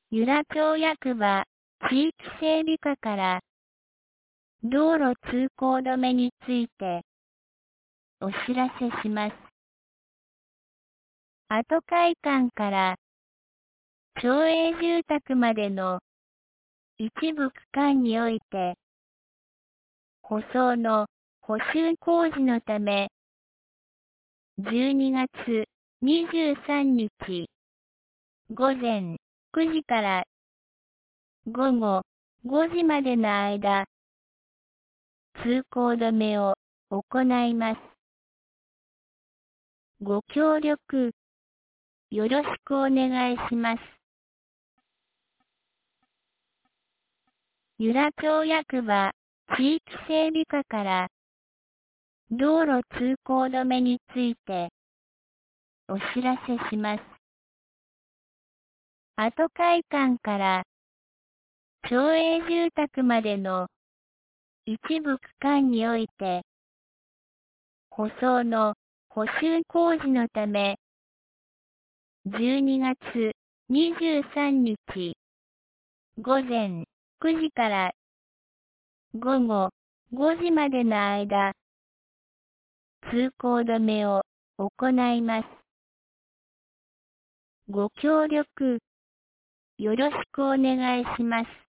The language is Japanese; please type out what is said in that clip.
由良町役場地域整備課から道路通行止めについてお知らせします。跡会館から町営住宅までの一部区間において舗装の補修工事のため12月23日午前9時から午後5時までの間、通行止めを行います。ご協力よろしくお願いします。由良町役場地域整備課から道路通行止めについてお知らせします。跡会館から町営住宅までの一部区間において舗装の補修工事のため12月23日午前9時から午後5時までの間、通行止めを行います。ご協力よろしくお願いします。